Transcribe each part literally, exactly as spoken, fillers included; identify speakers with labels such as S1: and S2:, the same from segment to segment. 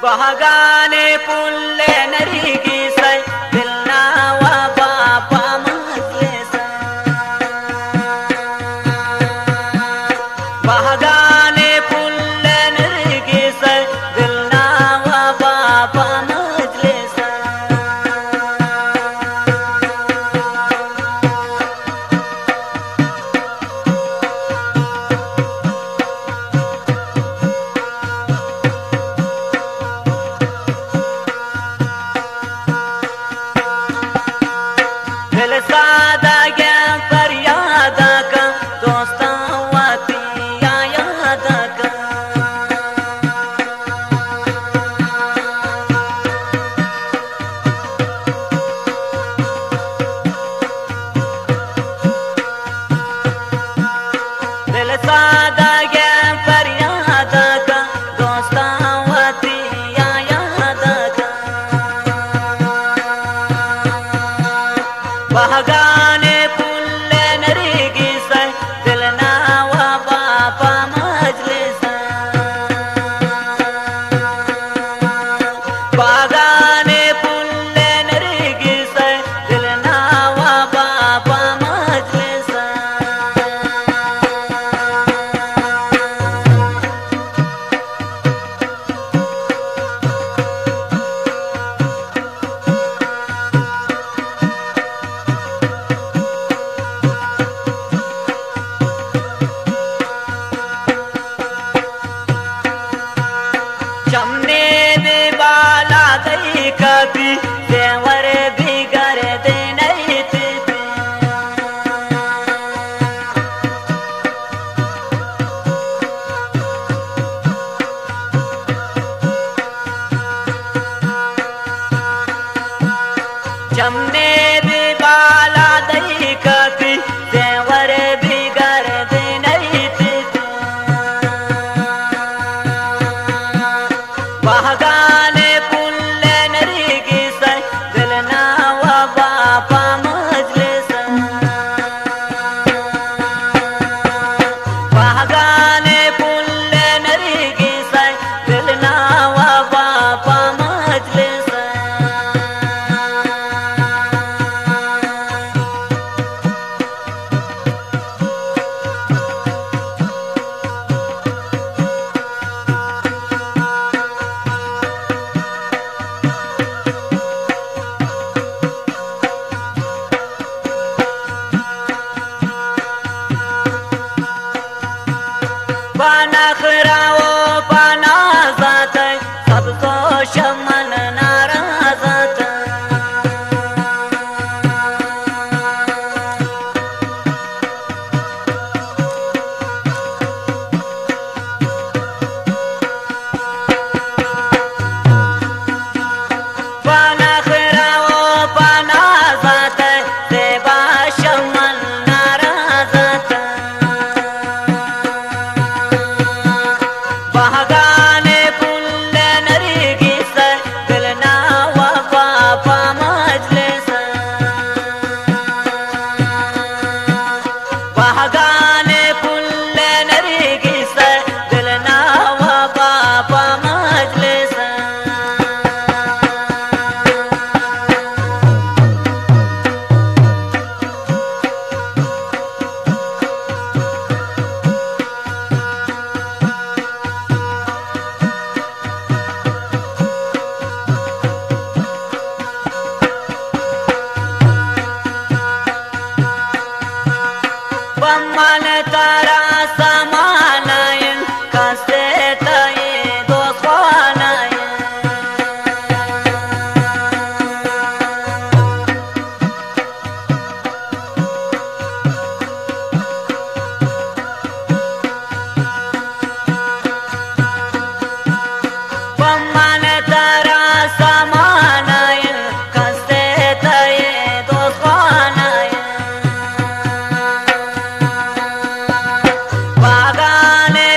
S1: बहगाने पुल्ले नरिगी सै दिलना वा बापा मजले सा बहगाने पुल्ले नरिगी सै दिलना वा बापा मजले सा सादा क्या फरियादा का दोस्तां वातिया यादा का दिल सादा क्या फरियादा का दोस्तां वातिया यादा का बहगाने पुल्ले नरिगी सै दिलना वा बापा मजले सा बहगाने पुल्ले नरिगी सै दिलना वा बापा मजले सा चमने दे बाला दई कभी देवर बिगर दे नहीं थे चमने दे बाला दई कभी देवर बिगर दे नहीं थे बहगाने पुल्ले नरिगी सै दिलना वा बापा मजले सा बहगाने पुल्ले नरिगी सै दिलना वा बापा मजले सा पनखराओ पनाज़त सबको शमन नाराज़त पनखराओ पनाज़त सेबा शमन नाराज़त बहगाने पुल्ले नरिगी सै दिलना वा बापा मजले सा बहगाने पुल्ले नरिगी सै दिलना वा बापा मजले सा पम्मन तारा समानायन कसे तये दोस्वानायन पम्मन तारा समानायन कसे तये दोस्वानायन बहगाने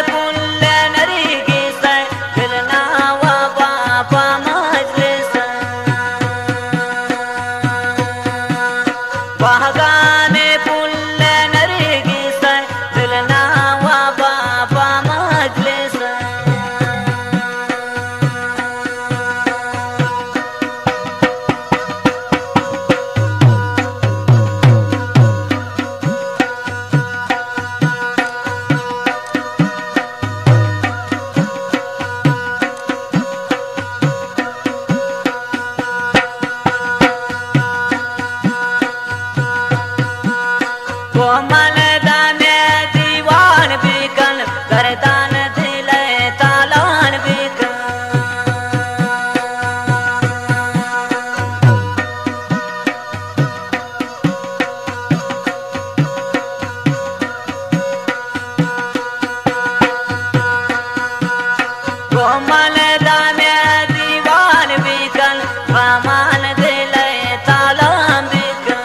S1: कोमल दाम्या दीवान बिकन कमान दिले तालाम बिकन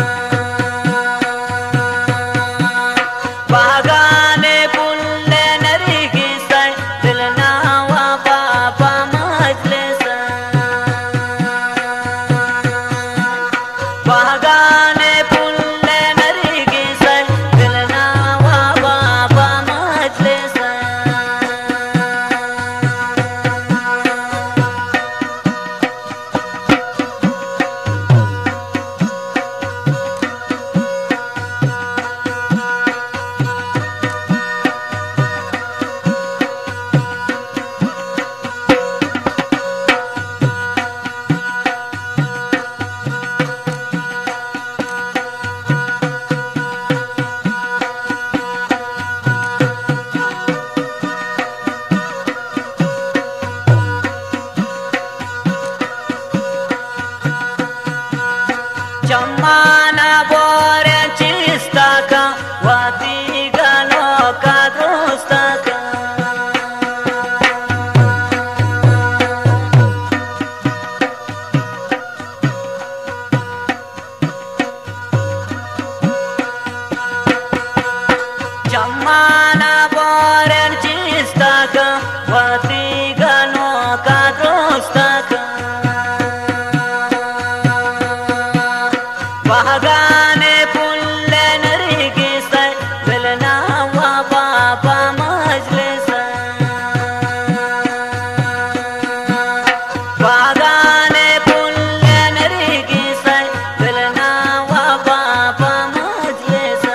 S1: बागाने पुल्ले नरिगी सै दिल नावा बाबा मजले सै बागाने पुल्ले नरिगी सै दिल नावा बाबा मजले सै Jamana bore chistaka wati gano ka dostaka Jamana bore chistaka wati gano ka dostaka बागाने पुल्ले नरिगी सै दिल नावा बाबा मजले सै बागाने पुल्ले नरिगी सै दिल नावा बाबा मजले सै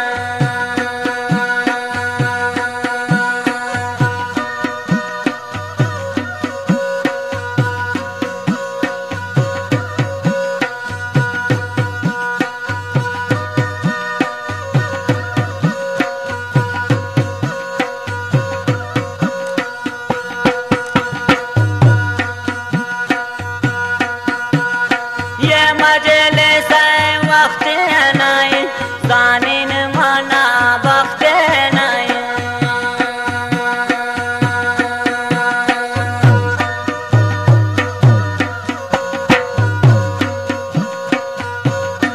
S1: मजले सै वक्त नाई जानिन मना वक्त नाई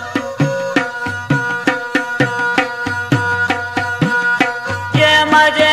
S1: ये मजे